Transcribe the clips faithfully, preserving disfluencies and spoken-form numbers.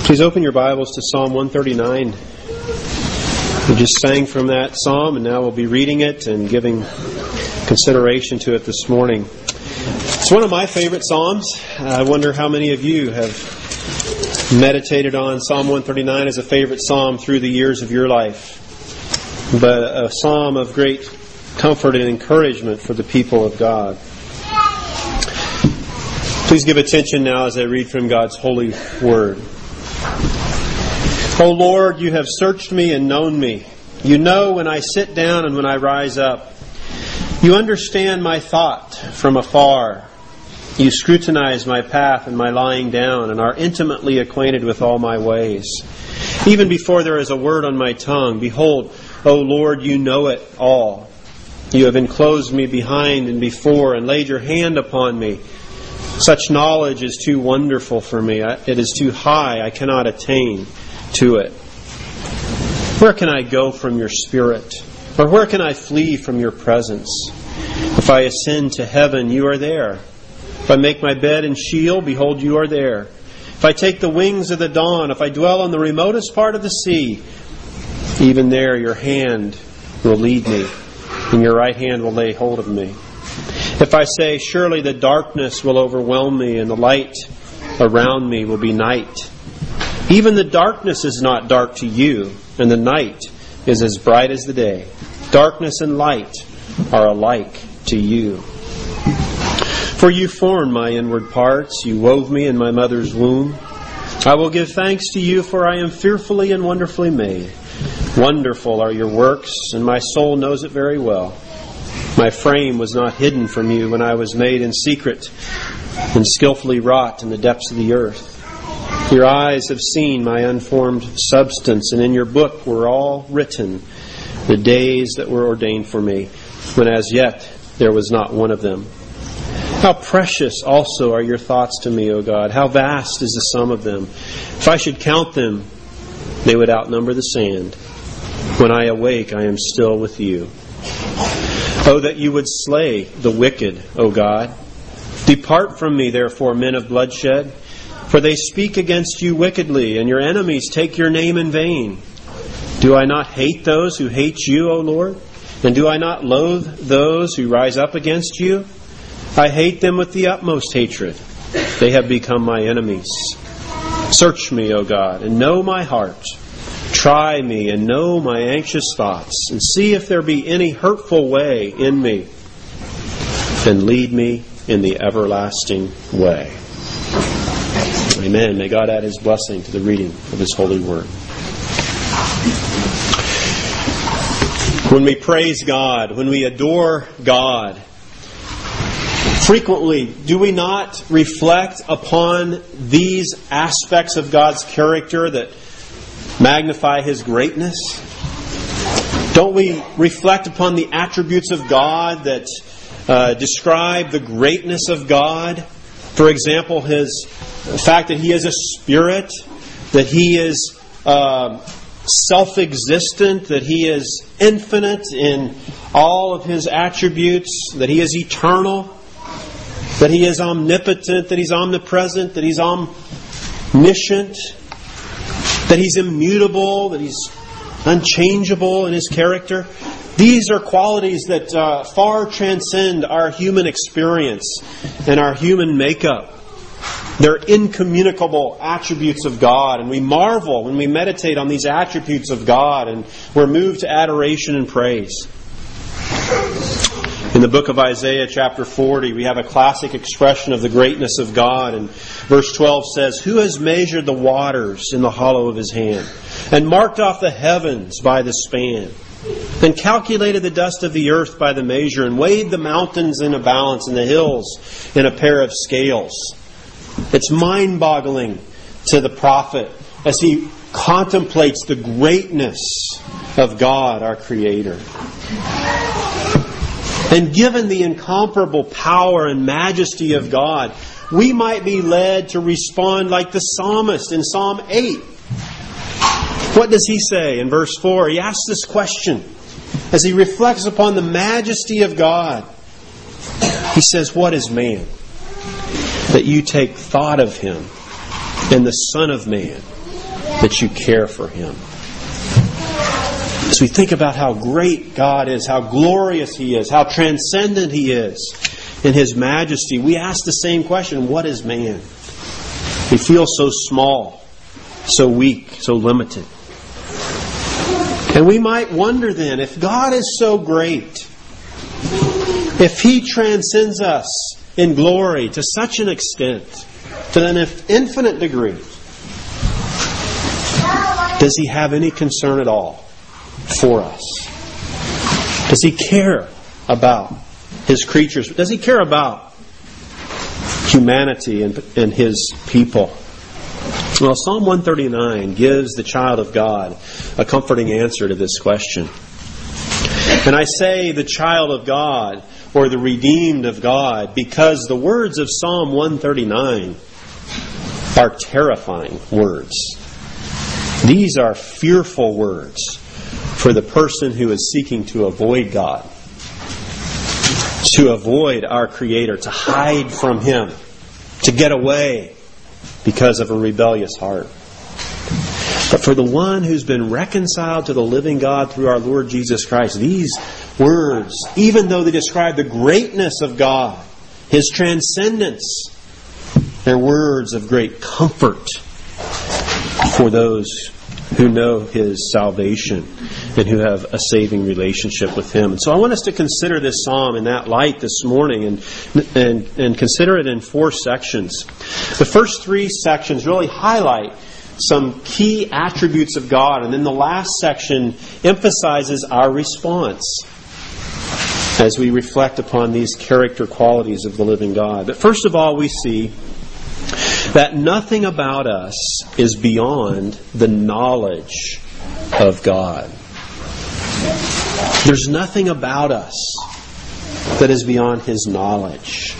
Please open your Bibles to Psalm one thirty-nine. We just sang from that psalm, and now we'll be reading it and giving consideration to it this morning. It's one of my favorite psalms. I wonder how many of you have meditated on Psalm one thirty-nine as a favorite psalm through the years of your life. But a psalm of great comfort and encouragement for the people of God. Please give attention now as I read from God's holy word. O Lord, you have searched me and known me. You know when I sit down and when I rise up. You understand my thought from afar. You scrutinize my path and my lying down and are intimately acquainted with all my ways. Even before there is a word on my tongue, behold, O Lord, you know it all. You have enclosed me behind and before and laid your hand upon me. Such knowledge is too wonderful for me. It is too high. I cannot attain to it. Where can I go from your spirit? Or where can I flee from your presence? If I ascend to heaven, you are there. If I make my bed in Sheol, behold, you are there. If I take the wings of the dawn, if I dwell on the remotest part of the sea, even there your hand will lead me, and your right hand will lay hold of me. If I say, surely the darkness will overwhelm me, and the light around me will be night. Even the darkness is not dark to you, and the night is as bright as the day. Darkness and light are alike to you. For you formed my inward parts, you wove me in my mother's womb. I will give thanks to you, for I am fearfully and wonderfully made. Wonderful are your works, and my soul knows it very well. My frame was not hidden from you when I was made in secret and skillfully wrought in the depths of the earth. Your eyes have seen my unformed substance, and in your book were all written the days that were ordained for me, when as yet there was not one of them. How precious also are your thoughts to me, O God! How vast is the sum of them! If I should count them, they would outnumber the sand. When I awake, I am still with you. Oh, that you would slay the wicked, O God! Depart from me, therefore, men of bloodshed, for they speak against you wickedly, and your enemies take your name in vain. Do I not hate those who hate you, O Lord? And do I not loathe those who rise up against you? I hate them with the utmost hatred. They have become my enemies. Search me, O God, and know my heart. Try me and know my anxious thoughts, and see if there be any hurtful way in me, and lead me in the everlasting way. Amen. May God add His blessing to the reading of His holy word. When we praise God, when we adore God, frequently, do we not reflect upon these aspects of God's character that magnify His greatness? Don't we reflect upon the attributes of God that uh, describe the greatness of God? For example, His the fact that He is a spirit, that He is uh, self-existent, that He is infinite in all of His attributes, that He is eternal, that He is omnipotent, that He's omnipresent, that He's omniscient, that He's immutable, that He's unchangeable in His character. These are qualities that uh, far transcend our human experience and our human makeup. They're incommunicable attributes of God, and we marvel when we meditate on these attributes of God, and we're moved to adoration and praise. In the book of Isaiah, chapter forty, we have a classic expression of the greatness of God. And verse twelve says, "Who has measured the waters in the hollow of His hand, and marked off the heavens by the span, and calculated the dust of the earth by the measure, and weighed the mountains in a balance, and the hills in a pair of scales?" It's mind-boggling to the prophet as he contemplates the greatness of God, our Creator. And given the incomparable power and majesty of God, we might be led to respond like the psalmist in Psalm eight. What does he say in verse four? He asks this question as he reflects upon the majesty of God. He says, "What is man, that you take thought of him, and the Son of Man, that you care for him. As we think about how great God is, how glorious he is, how transcendent he is in his majesty, we ask the same question: what is man? He feels so small, so weak, so limited. And we might wonder then, if God is so great, if he transcends us in glory to such an extent, to an infinite degree, does he have any concern at all for us? Does he care about his creatures? Does he care about humanity and, and his people? Well, Psalm one thirty-nine gives the child of God a comforting answer to this question. And I say the child of God, or the redeemed of God, because the words of Psalm one thirty-nine are terrifying words. These are fearful words for the person who is seeking to avoid God, to avoid our Creator, to hide from him, to get away because of a rebellious heart. But for the one who's been reconciled to the living God through our Lord Jesus Christ, these words, even though they describe the greatness of God, his transcendence, they're words of great comfort for those who know his salvation and who have a saving relationship with him. And so I want us to consider this psalm in that light this morning, and, and, and consider it in four sections. The first three sections really highlight some key attributes of God, and then the last section emphasizes our response as we reflect upon these character qualities of the living God. But first of all, we see that nothing about us is beyond the knowledge of God. There's nothing about us that is beyond his knowledge.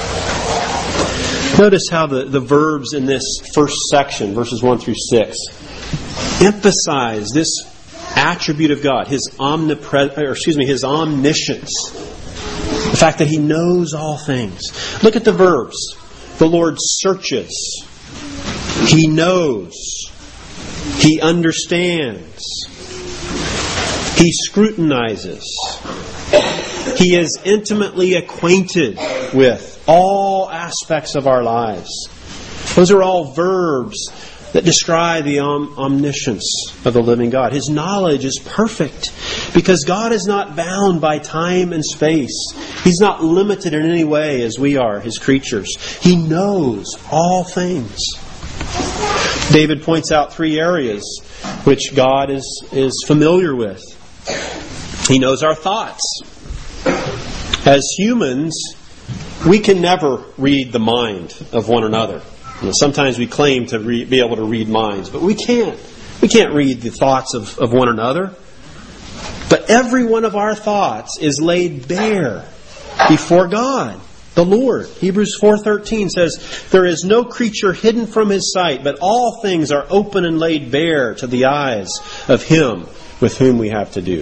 Notice how the, the verbs in this first section, verses one through six, emphasize this attribute of God, his omnipre- or excuse me, his omniscience. The fact that he knows all things. Look at the verbs. The Lord searches. He knows. He understands. He scrutinizes. He is intimately acquainted with all aspects of our lives. Those are all verbs that describe the om- omniscience of the living God. His knowledge is perfect because God is not bound by time and space. He's not limited in any way as we are, his creatures. He knows all things. David points out three areas which God is, is familiar with. He knows our thoughts. As humans, we can never read the mind of one another. You know, sometimes we claim to re- be able to read minds, but we can't. We can't read the thoughts of, of one another. But every one of our thoughts is laid bare before God, the Lord. Hebrews four thirteen says, "There is no creature hidden from his sight, but all things are open and laid bare to the eyes of him with whom we have to do."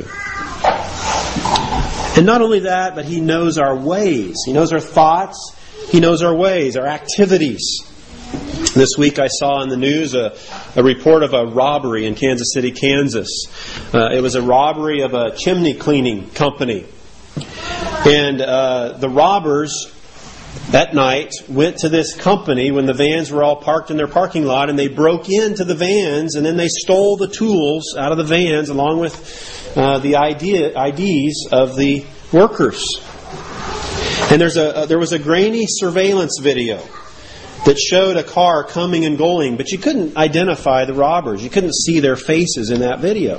And not only that, but he knows our ways. He knows our thoughts. He knows our ways, our activities. This week I saw in the news a, a report of a robbery in Kansas City, Kansas. Uh, it was a robbery of a chimney cleaning company. And uh, the robbers that night went to this company when the vans were all parked in their parking lot, and they broke into the vans, and then they stole the tools out of the vans along with uh, the I Ds of the workers. And there's a, uh, there was a grainy surveillance video that showed a car coming and going, but you couldn't identify the robbers. You couldn't see their faces in that video.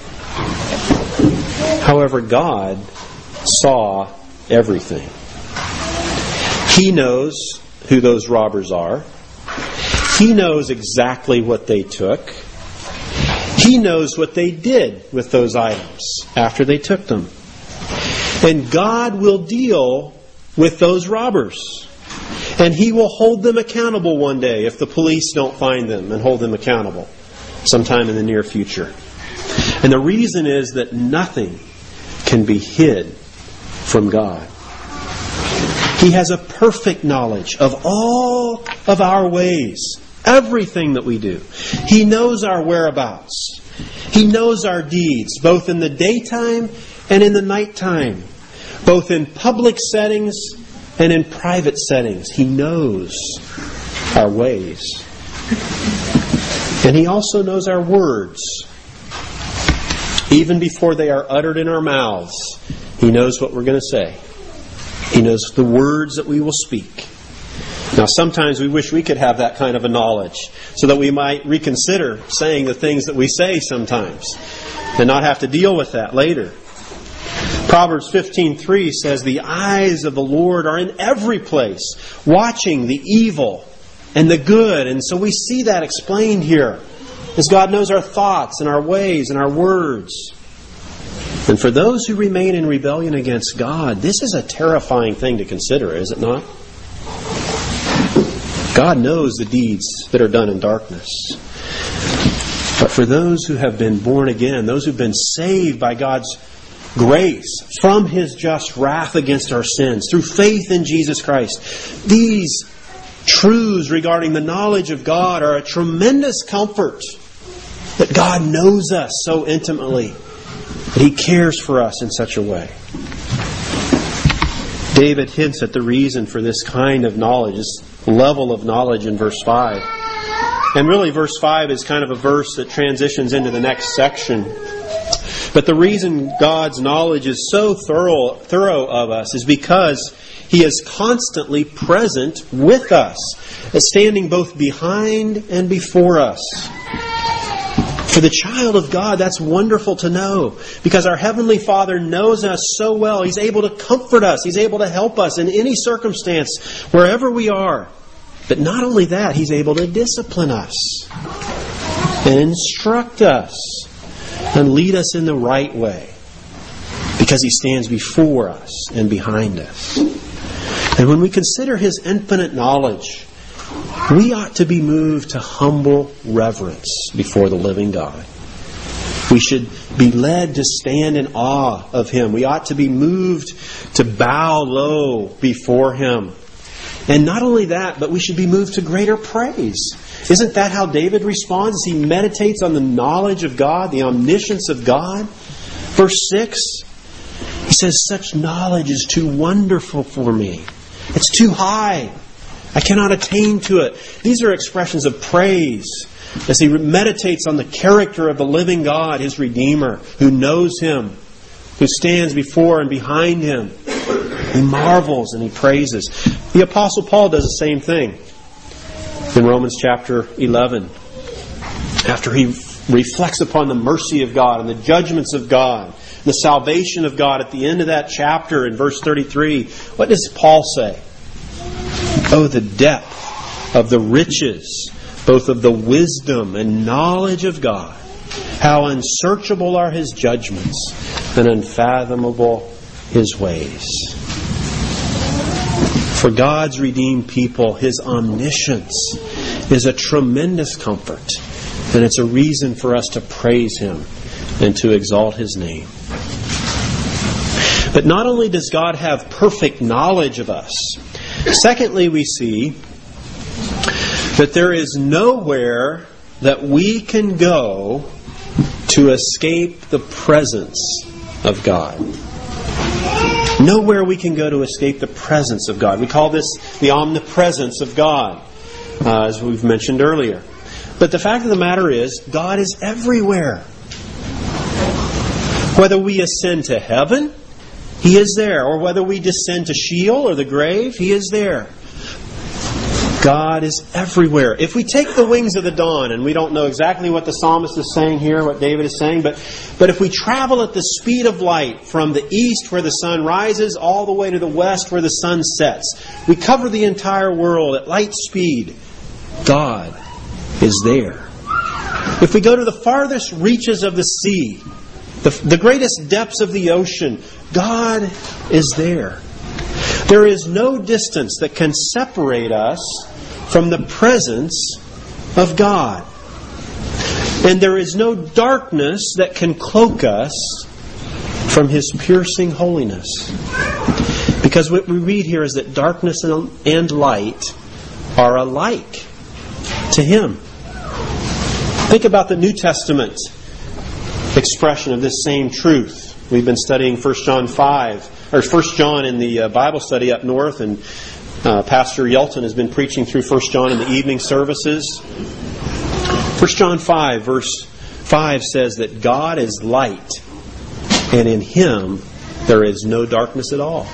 However, God saw everything. He knows who those robbers are. He knows exactly what they took. He knows what they did with those items after they took them. And God will deal with those robbers. And he will hold them accountable one day if the police don't find them and hold them accountable sometime in the near future. And the reason is that nothing can be hid from God. He has a perfect knowledge of all of our ways. everything that we do. He knows our whereabouts. He knows our deeds, both in the daytime and in the nighttime, both in public settings and in private settings. He knows our ways. And He also knows our words. Even before they are uttered in our mouths, He knows what we're going to say. He knows the words that we will speak. Now, sometimes we wish we could have that kind of a knowledge so that we might reconsider saying the things that we say sometimes and not have to deal with that later. Proverbs fifteen three says, "The eyes of the Lord are in every place, watching the evil and the good." And so we see that explained here, as God knows our thoughts and our ways and our words. And for those who remain in rebellion against God, this is a terrifying thing to consider, is it not? God knows the deeds that are done in darkness. But for those who have been born again, those who've been saved by God's grace from His just wrath against our sins, through faith in Jesus Christ, these truths regarding the knowledge of God are a tremendous comfort. That God knows us so intimately, that He cares for us in such a way. David hints at the reason for this kind of knowledge, this level of knowledge in verse five. And really verse five is kind of a verse that transitions into the next section. But the reason God's knowledge is so thorough, thorough of us is because He is constantly present with us, standing both behind and before us. For the child of God, that's wonderful to know, because our Heavenly Father knows us so well. He's able to comfort us. He's able to help us in any circumstance, wherever we are. But not only that, He's able to discipline us and instruct us and lead us in the right way, because He stands before us and behind us. And when we consider His infinite knowledge, we ought to be moved to humble reverence before the living God. We should be led to stand in awe of Him. We ought to be moved to bow low before Him. And not only that, but we should be moved to greater praise. Isn't that how David responds as he meditates on the knowledge of God, the omniscience of God? Verse six, he says, "Such knowledge is too wonderful for me. It's too high. I cannot attain to it." These are expressions of praise as he meditates on the character of the living God, His Redeemer, who knows Him, who stands before and behind Him. He marvels and he praises. The Apostle Paul does the same thing in Romans chapter eleven. After he reflects upon the mercy of God and the judgments of God, the salvation of God, at the end of that chapter in verse thirty-three, what does Paul say? "Oh, the depth of the riches, both of the wisdom and knowledge of God. How unsearchable are His judgments and unfathomable His ways." For God's redeemed people, His omniscience is a tremendous comfort. And it's a reason for us to praise Him and to exalt His name. But not only does God have perfect knowledge of us, secondly, we see that there is nowhere that we can go to escape the presence of God. Nowhere we can go to escape the presence of God. We call this the omnipresence of God, uh, as we've mentioned earlier. But the fact of the matter is, God is everywhere. Whether we ascend to heaven, He is there. Or whether we descend to Sheol or the grave, He is there. God is everywhere. If we take the wings of the dawn, and we don't know exactly what the psalmist is saying here, what David is saying, but, but if we travel at the speed of light from the east where the sun rises all the way to the west where the sun sets, we cover the entire world at light speed. God is there. If we go to the farthest reaches of the sea, the, the greatest depths of the ocean, God is there. There is no distance that can separate us from the presence of God. And there is no darkness that can cloak us from His piercing holiness. Because what we read here is that darkness and light are alike to Him. Think about the New Testament expression of this same truth. We've been studying First John five, or First John in the Bible study up north, and uh, Pastor Yelton has been preaching through First John in the evening services. First John five, verse five says that God is light, and in Him there is no darkness at all.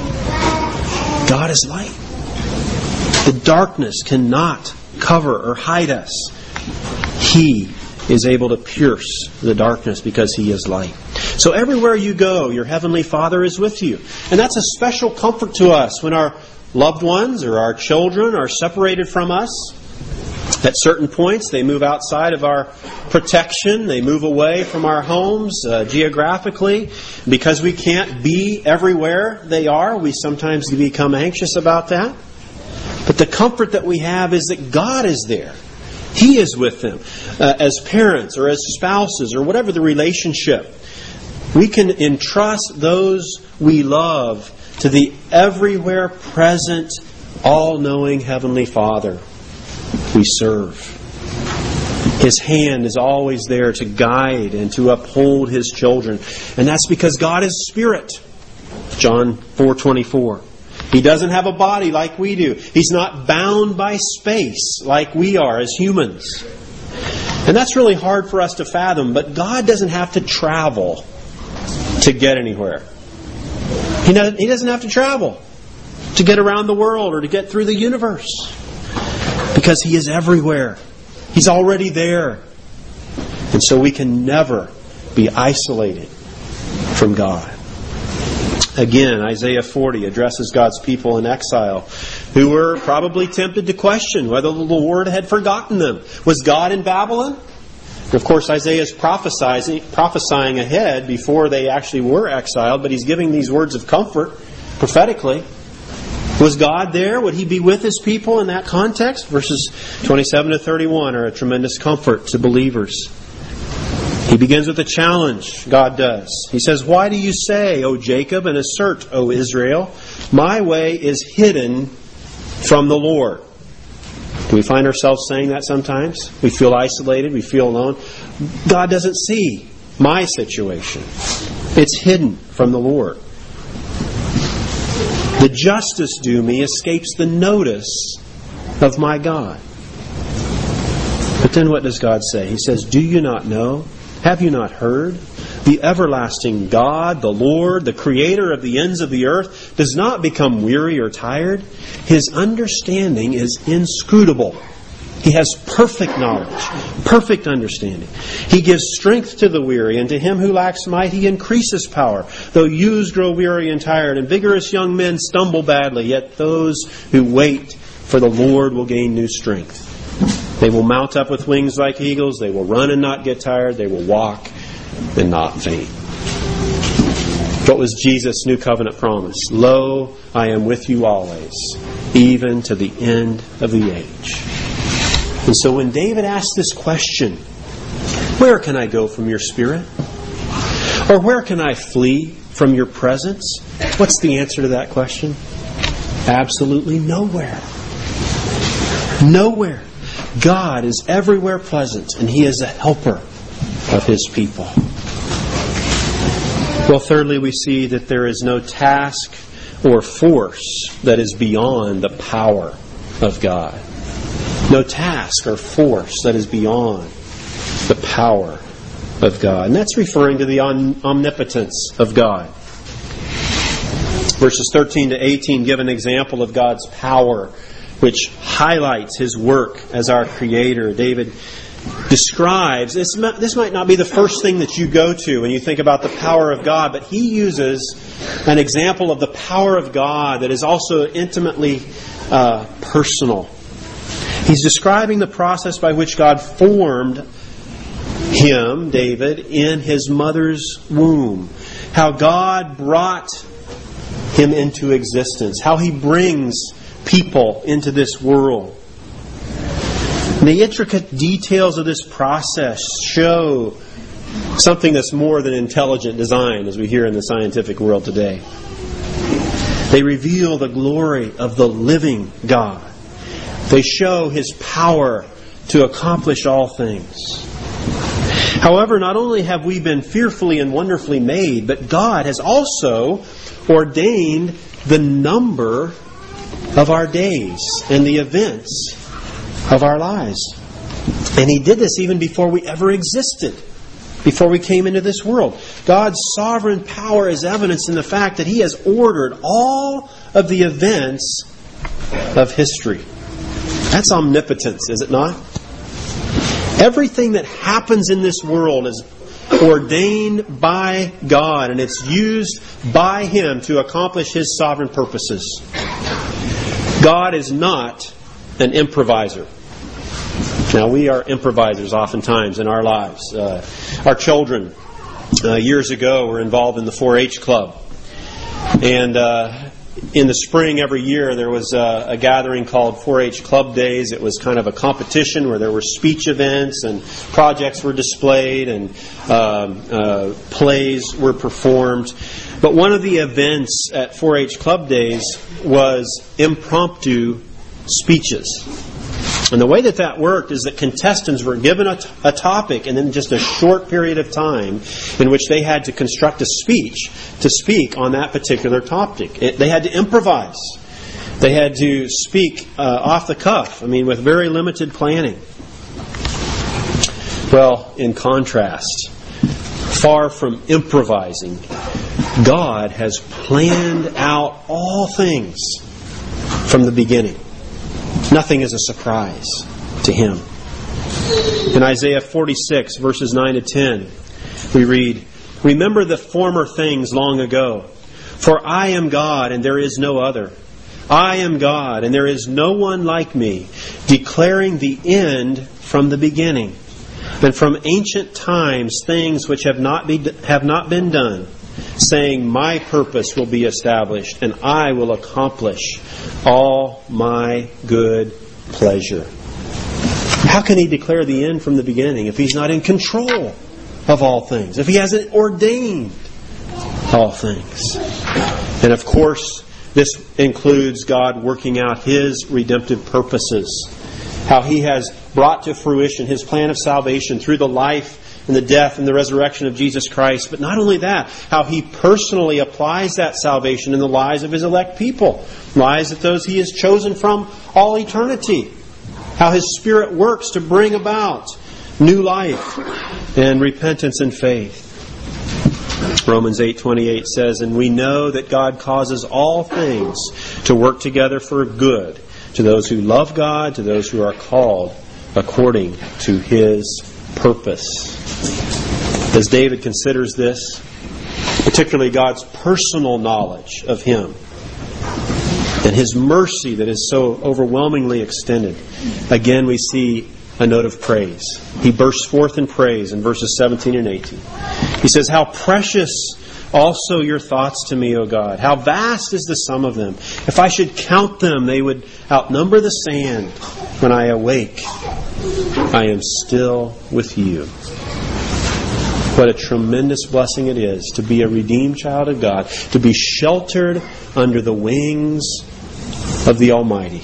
God is light. The darkness cannot cover or hide us. He is able to pierce the darkness because He is light. So everywhere you go, your Heavenly Father is with you. And that's a special comfort to us when our loved ones or our children are separated from us. At certain points, they move outside of our protection. They move away from our homes uh, geographically. Because we can't be everywhere they are, we sometimes become anxious about that. But the comfort that we have is that God is there. He is with them. Uh, as parents or as spouses or whatever the relationship, we can entrust those we love to the everywhere present, all-knowing Heavenly Father we serve. His hand is always there to guide and to uphold His children. And that's because God is Spirit. John four twenty-four. He doesn't have a body like we do. He's not bound by space like we are as humans. And that's really hard for us to fathom, but God doesn't have to travel to get anywhere. He doesn't have to travel to get around the world or to get through the universe. Because He is everywhere. He's already there. And so we can never be isolated from God. Again, Isaiah forty addresses God's people in exile who were probably tempted to question whether the Lord had forgotten them. Was God in Babylon? And of course, Isaiah is prophesying, prophesying ahead before they actually were exiled, but he's giving these words of comfort prophetically. Was God there? Would He be with His people in that context? Verses twenty-seven to thirty-one are a tremendous comfort to believers. He begins with a challenge, God does. He says, "Why do you say, O Jacob, and assert, O Israel, my way is hidden from the Lord?" Do we find ourselves saying that sometimes? We feel isolated, we feel alone. God doesn't see my situation. It's hidden from the Lord. The justice due me escapes the notice of my God. But then what does God say? He says, "Do you not know? Have you not heard? The everlasting God, the Lord, the Creator of the ends of the earth, does not become weary or tired. His understanding is inscrutable." He has perfect knowledge, perfect understanding. He gives strength to the weary, and to him who lacks might He increases power. Though youths grow weary and tired, and vigorous young men stumble badly, yet those who wait for the Lord will gain new strength. They will mount up with wings like eagles. They will run and not get tired. They will walk and not faint. What was Jesus' new covenant promise? "Lo, I am with you always, even to the end of the age." And so when David asked this question, "Where can I go from your Spirit? Or where can I flee from your presence?" What's the answer to that question? Absolutely nowhere. Nowhere. God is everywhere present, and He is a helper of His people. Well, thirdly, we see that there is no task or force that is beyond the power of God. No task or force that is beyond the power of God. And that's referring to the omnipotence of God. Verses thirteen to eighteen give an example of God's power, which highlights His work as our Creator. David describes, this, this might not be the first thing that you go to when you think about the power of God, but he uses an example of the power of God that is also intimately uh, personal. He's describing the process by which God formed him, David, in his mother's womb. How God brought him into existence. How He brings people into this world. And the intricate details of this process show something that's more than intelligent design, as we hear in the scientific world today. They reveal the glory of the living God. They show His power to accomplish all things. However, not only have we been fearfully and wonderfully made, but God has also ordained the number of our days and the events of our lives. And He did this even before we ever existed, before we came into this world. God's sovereign power is evidenced in the fact that He has ordered all of the events of history. That's omnipotence, is it not? Everything that happens in this world is ordained by God, and it's used by Him to accomplish His sovereign purposes. God is not an improviser. Now, we are improvisers oftentimes in our lives. Uh, our children, uh, years ago, were involved in the four H club. And uh, in the spring every year, there was a, a gathering called four H Club Days. It was kind of a competition where there were speech events and projects were displayed and um, uh, plays were performed. But one of the events at four H Club Days was impromptu speeches. And the way that that worked is that contestants were given a, t- a topic and then just a short period of time in which they had to construct a speech to speak on that particular topic. It, they had to improvise. They had to speak uh, off the cuff, I mean, with very limited planning. Well, in contrast, far from improvising, God has planned out all things from the beginning. Nothing is a surprise to Him. In Isaiah forty-six, verses nine to ten, we read, "Remember the former things long ago, for I am God and there is no other. I am God and there is no one like me, declaring the end from the beginning, and from ancient times things which have not be, have not been done, saying, my purpose will be established, and I will accomplish all my good pleasure." How can He declare the end from the beginning if He's not in control of all things, if He hasn't ordained all things? And of course, this includes God working out His redemptive purposes, how He has brought to fruition His plan of salvation through the life and the death and the resurrection of Jesus Christ. But not only that, how He personally applies that salvation in the lives of His elect people, lives of those He has chosen from all eternity. How His Spirit works to bring about new life and repentance and faith. Romans eight twenty-eight says, "And we know that God causes all things to work together for good to those who love God, to those who are called according to His purpose." As David considers this, particularly God's personal knowledge of him and His mercy that is so overwhelmingly extended, again we see a note of praise. He bursts forth in praise in verses seventeen and eighteen. He says, "How precious also your thoughts to me, O God. How vast is the sum of them. If I should count them, they would outnumber the sand. When I awake, I am still with you." What a tremendous blessing it is to be a redeemed child of God, to be sheltered under the wings of the Almighty,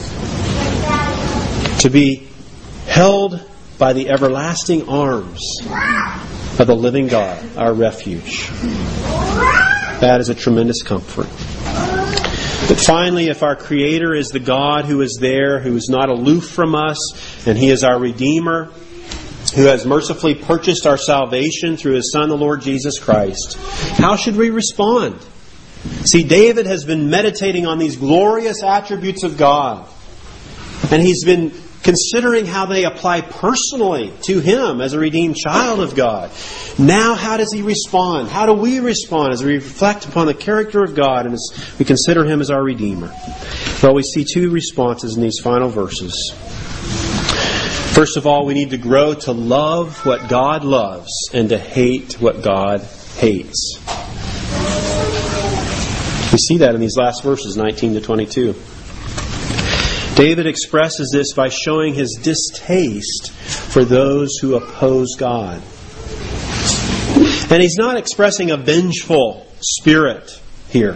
to be held by the everlasting arms of the living God, our refuge. That is a tremendous comfort. But finally, if our Creator is the God who is there, who is not aloof from us, and He is our Redeemer, who has mercifully purchased our salvation through His Son, the Lord Jesus Christ, how should we respond? See, David has been meditating on these glorious attributes of God, and he's been considering how they apply personally to him as a redeemed child of God. Now, how does he respond? How do we respond as we reflect upon the character of God and as we consider Him as our Redeemer? Well, we see two responses in these final verses. First of all, we need to grow to love what God loves and to hate what God hates. We see that in these last verses, nineteen to twenty-two. David expresses this by showing his distaste for those who oppose God. And he's not expressing a vengeful spirit here.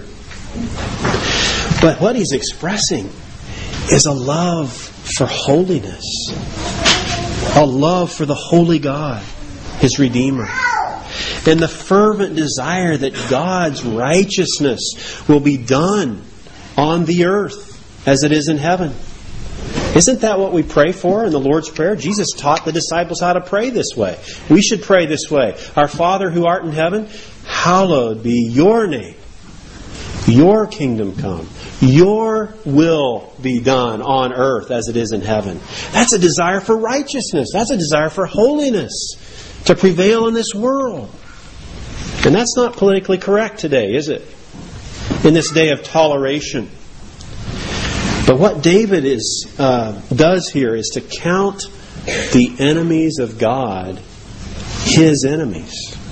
But what he's expressing is a love for holiness. a love for the holy God, His Redeemer, and the fervent desire that God's righteousness will be done on the earth as it is in heaven. Isn't that what we pray for in the Lord's Prayer? Jesus taught the disciples how to pray this way. We should pray this way. Our Father who art in heaven, hallowed be your name. Your kingdom come. Your will be done on earth as it is in heaven. That's a desire for righteousness. That's a desire for holiness to prevail in this world. And that's not politically correct today, is it? In this day of toleration. But what David is uh, does here is to count the enemies of God His enemies.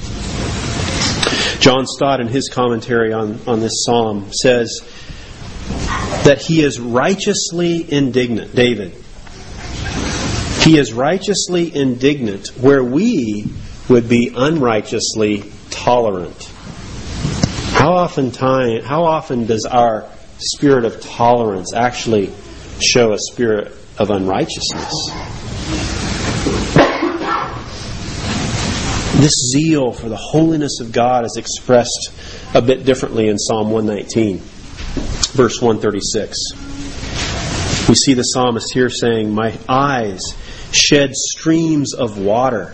John Stott, in his commentary on, on this psalm, says that he is righteously indignant, David. He is righteously indignant where we would be unrighteously tolerant. How often time, how often does our spirit of tolerance actually show a spirit of unrighteousness? This zeal for the holiness of God is expressed a bit differently in Psalm one nineteen, verse one thirty-six. We see the psalmist here saying, "My eyes shed streams of water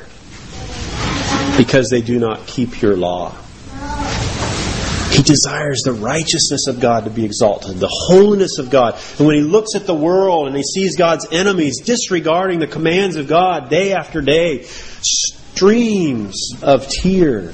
because they do not keep your law." He desires the righteousness of God to be exalted, the holiness of God. And when he looks at the world and he sees God's enemies disregarding the commands of God day after day, streams of tears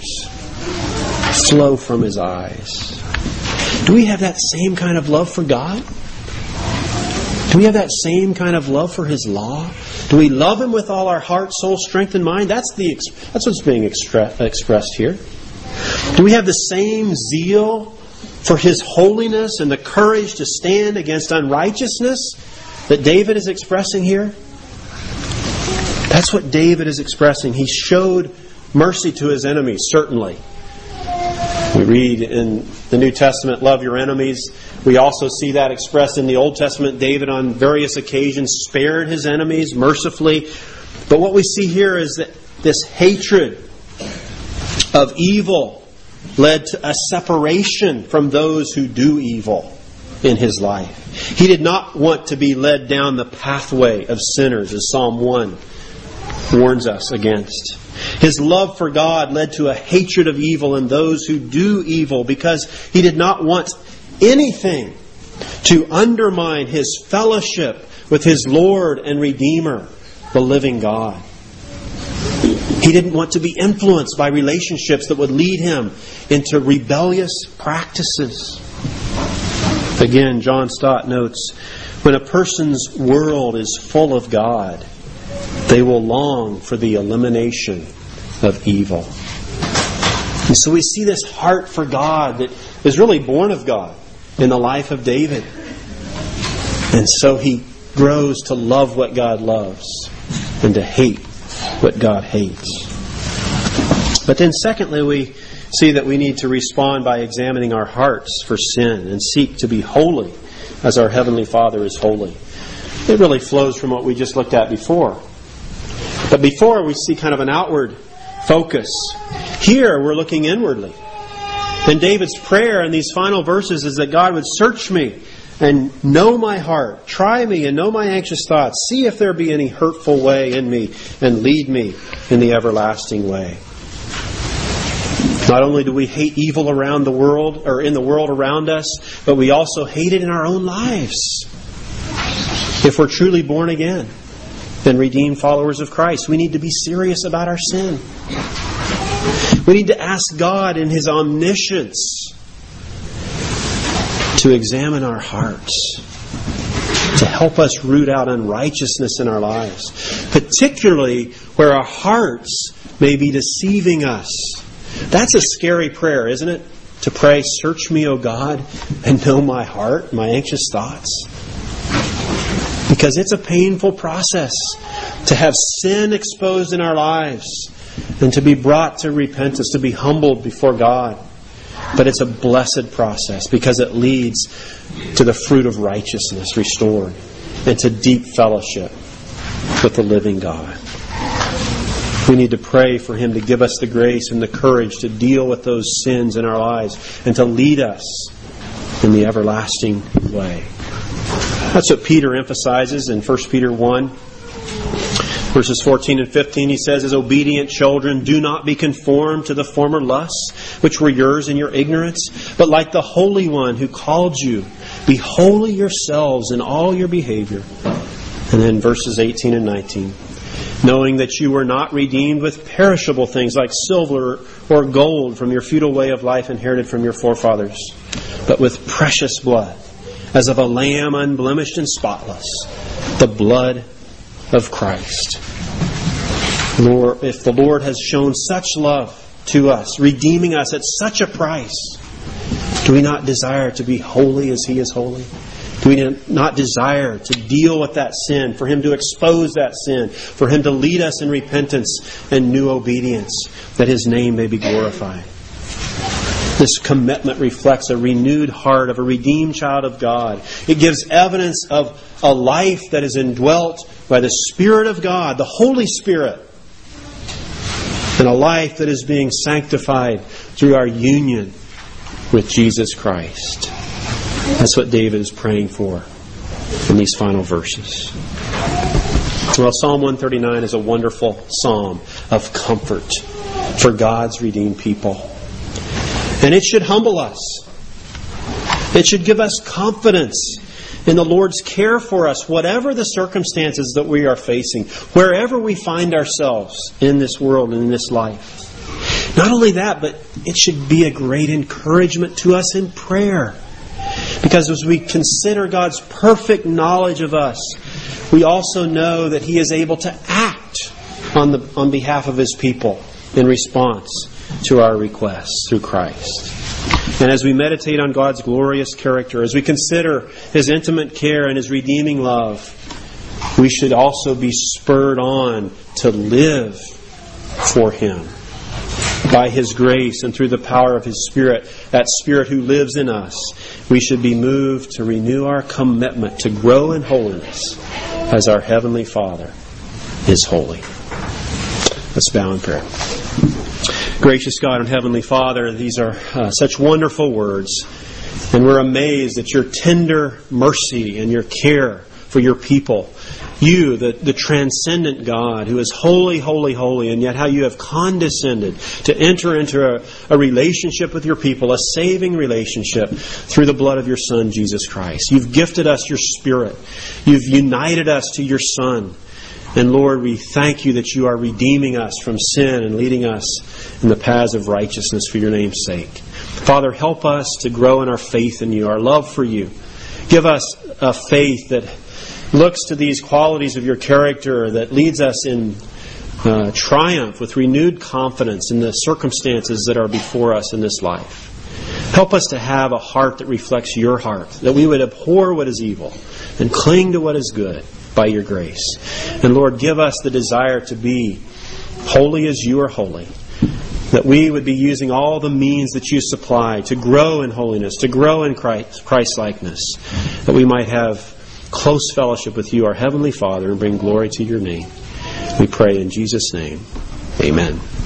flow from his eyes. Do we have that same kind of love for God? Do we have that same kind of love for His law? Do we love Him with all our heart, soul, strength, and mind? That's the that's what's being extra, expressed here. Do we have the same zeal for His holiness and the courage to stand against unrighteousness that David is expressing here? That's what David is expressing. He showed mercy to his enemies, certainly. We read in the New Testament, love your enemies. We also see that expressed in the Old Testament. David on various occasions spared his enemies mercifully. But what we see here is that this hatred of evil led to a separation from those who do evil in his life. He did not want to be led down the pathway of sinners, as Psalm one warns us against. His love for God led to a hatred of evil and those who do evil, because he did not want anything to undermine his fellowship with his Lord and Redeemer, the living God. He didn't want to be influenced by relationships that would lead him into rebellious practices. Again, John Stott notes, when a person's world is full of God, they will long for the elimination of evil. And so we see this heart for God that is really born of God in the life of David. And so he grows to love what God loves and to hate what God hates. But then secondly, we see that we need to respond by examining our hearts for sin and seek to be holy as our Heavenly Father is holy. It really flows from what we just looked at before. But before, we see kind of an outward focus. Here, we're looking inwardly. And David's prayer in these final verses is that God would search me and know my heart. Try me and know my anxious thoughts. See if there be any hurtful way in me and lead me in the everlasting way. Not only do we hate evil around the world or in the world around us, but we also hate it in our own lives. If we're truly born again and redeemed followers of Christ, we need to be serious about our sin. We need to ask God in His omniscience to examine our hearts, to help us root out unrighteousness in our lives, particularly where our hearts may be deceiving us. That's a scary prayer, isn't it? To pray, search me, O God, and know my heart, my anxious thoughts. Because it's a painful process to have sin exposed in our lives and to be brought to repentance, to be humbled before God. But it's a blessed process because it leads to the fruit of righteousness restored and to deep fellowship with the living God. We need to pray for Him to give us the grace and the courage to deal with those sins in our lives and to lead us in the everlasting way. That's what Peter emphasizes in First Peter one, verses fourteen and fifteen. He says, as obedient children, do not be conformed to the former lusts which were yours in your ignorance, but like the Holy One who called you, be holy yourselves in all your behavior. And then verses eighteen and nineteen. Knowing that you were not redeemed with perishable things like silver or gold from your futile way of life inherited from your forefathers, but with precious blood, as of a lamb unblemished and spotless, the blood of Christ. Lord, if the Lord has shown such love to us, redeeming us at such a price, do we not desire to be holy as He is holy? Do we not desire to deal with that sin, for Him to expose that sin, for Him to lead us in repentance and new obedience, that His name may be glorified? This commitment reflects a renewed heart of a redeemed child of God. It gives evidence of a life that is indwelt by the Spirit of God, the Holy Spirit, and a life that is being sanctified through our union with Jesus Christ. That's what David is praying for in these final verses. Well, Psalm one thirty-nine is a wonderful psalm of comfort for God's redeemed people. And it should humble us. It should give us confidence in the Lord's care for us, whatever the circumstances that we are facing, wherever we find ourselves in this world and in this life. Not only that, but it should be a great encouragement to us in prayer. Because as we consider God's perfect knowledge of us, we also know that He is able to act on the on behalf of His people in response to our requests through Christ. And as we meditate on God's glorious character, as we consider His intimate care and His redeeming love, we should also be spurred on to live for Him. By His grace and through the power of His Spirit, that Spirit who lives in us, we should be moved to renew our commitment to grow in holiness as our Heavenly Father is holy. Let's bow in prayer. Gracious God and Heavenly Father, these are uh, such wonderful words, and we're amazed at your tender mercy and your care for your people. You, the, the transcendent God who is holy, holy, holy, and yet how you have condescended to enter into a, a relationship with your people, a saving relationship through the blood of your Son, Jesus Christ. You've gifted us your Spirit. You've united us to your Son. And Lord, we thank you that you are redeeming us from sin and leading us in the paths of righteousness for your name's sake. Father, help us to grow in our faith in you, our love for you. Give us a faith that looks to these qualities of your character, that leads us in uh, triumph with renewed confidence in the circumstances that are before us in this life. Help us to have a heart that reflects your heart, that we would abhor what is evil and cling to what is good by your grace. And Lord, give us the desire to be holy as you are holy, that we would be using all the means that you supply to grow in holiness, to grow in Christ, Christ-likeness, that we might have close fellowship with you, our Heavenly Father, and bring glory to your name. We pray in Jesus' name. Amen.